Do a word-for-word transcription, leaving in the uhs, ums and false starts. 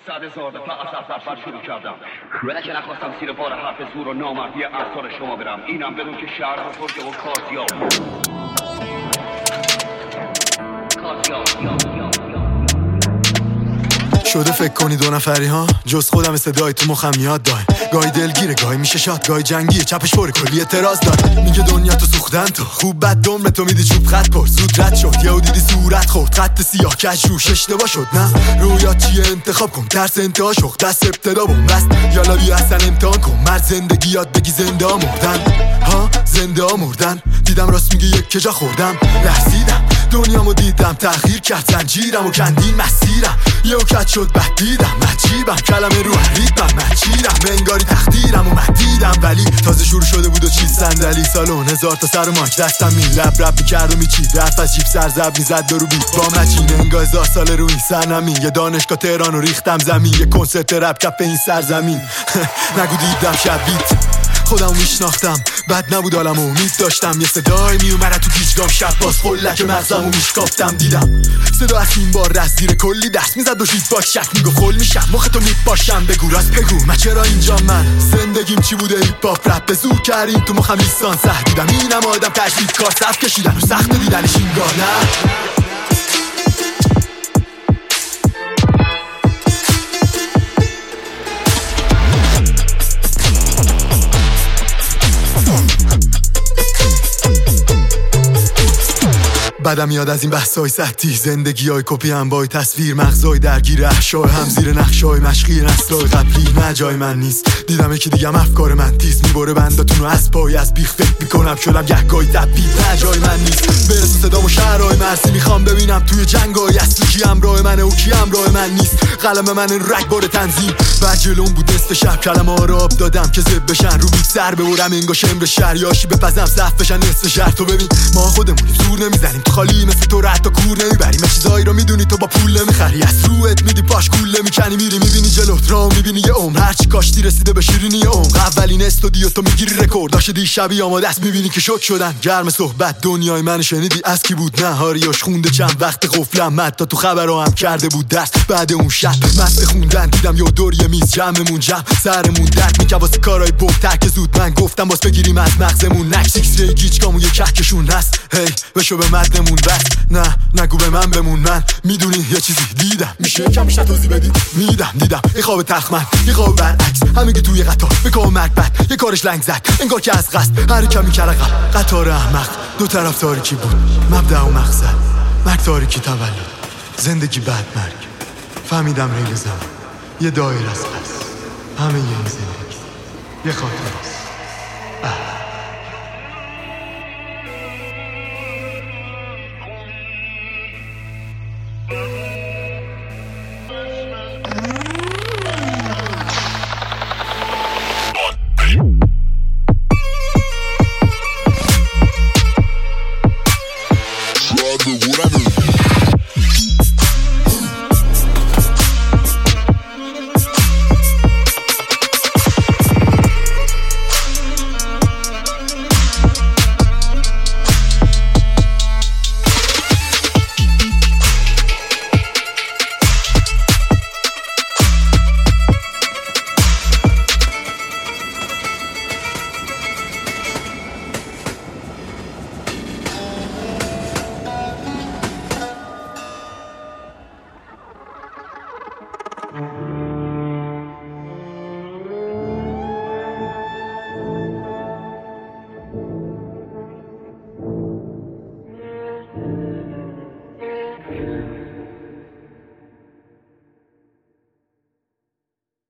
صد هزار دفعه از اول شروع کردم ولی که نخواستم زیر بار حرف زور و نامردی افسار شما برم. اینم بدون که شهر بزرگ و کازیاب کازیاب شده فکر کنی دو نفری ها جز خودم صدای تو مخم میاد دایم گاهی دلگیره گاهی میشه شاد گاهی جنگیه چپش پر کلی اعتراض داره میگه دنیا تو سوختن تو خوب بد دم تو میدی چوب خط پر زود رد شد یهو دیدی صورت خورد خط سیاه کج روش اشتباه شد نه رویات چیه انتخاب کن ترس انتها شخ دست ابتدا بوم بست یالا بیا اصلا امتحان کن مرد زندگی یاد بگی زنده ها مردن ها زنده ها مردن دیدم راست میگه یک کجا خوردم لرزیدم دنیامو دیدم تغییر کرد زنجیرم و کندین مسیرم یهو کج شد بعد دیدم مجیبم کلمه رو ریدم مجیرم انگاری تقدیرم و من دیدم ولی تازه شروع شده بود و چیز صندلی سالن هزار تا سر و ماک دستم می لب رب میکرد و میچید رفت از جیب سرزب میزد دارو بیت با مچین انگاه هزار ساله رو این سرنمی یه دانشگاه تهران رو ریختم زمین یه کنسرت رپ کف این سرزمین نگو دیدم شب بیت خودمو میشناختم بد نبود حالم امید داشتم یه صدای میومد تو گیجگام شب باز خلک مغزمو میشکافتم دیدم صدا از این بار رس زیر کلی دست میزد و شید باش شک میگو خل میشم مخ تو میپاشم بگو راست بگو من چرا اینجا من زندگیم چی بوده هیپ هاپ رپ به زور کردیم تو مخم لیسان سه دیدم اینم آدم تجدید کار صف کشیدن و سخت دیدنش اینگاه نه بعدم یاد از این بحثای سطحی زندگی های کپی هم بای تصویر مغزای درگیر احشای هم زیر نقشای مشقی نسلای قبلی نه جای من نیست دیدم یکی دیگم افکار من تیز میبره بنداتونو از پای از بیخ فکر میکنم شدم گهگاهی تبدیل نه جای من نیست برسو صدام و شهرهای مرسی میخوام ببینم توی جنگای اصلی کی همراه منه و کی همراه من نیست قلم من رگبار تنظیم بر جلوم بود نصف شب کلمه ها رو آب دادم که زب بشن رو بیت سر ببرم انگا شمر شریاشی بپزم صف بشن نصف شهر تو ببین ما خودمونیم زور نمیزنیم خالی مثل تو رد تا کور نمیبریم چیزایی رو میدونی تو با پول نمیخری از روت میدی پاش کول میکنی میری میبینی جلوت را میبینی یه عمر هرچی کاشتی رسیده به شیرینی عمر اولین استودیو تو میگیری رکورداش دیشبی آماده است میبینی که شوک شدن گرم صحبت دنیای من شنیدی از کی بود نه هاریاش خونده چند وقت قفلم مد تا تو خبرها هم کرده بود درس بعد اون شب مست خوندن دیدم یه دور یه میز جمعمون جمع سرمون درد میگه واسه کارهای بهتر که زود من گفتم باز بگیریم از مغزمون نکس ایکس ری گیجگامون یه کهکشون هست هی بشو به مدمون بس نه نگو به من بمون من میدونی یه چیزی دیدم میشه کم بیشتر توضیح بدی میدم دیدم یه خواب تخمن یه خواب برعکس همینگه توی قطار به کام مرگ بد یه کارش لنگ زد انگار که از قصد هر کمی کل عقب قطار احمق دو طرف تاریکی بود مبدأ و مقصد مرگ تاریکی تولد زندگی بعد مرگ فهمیدم ریل زمان یه دایر از پس همه یه این زندگی یه خاطر است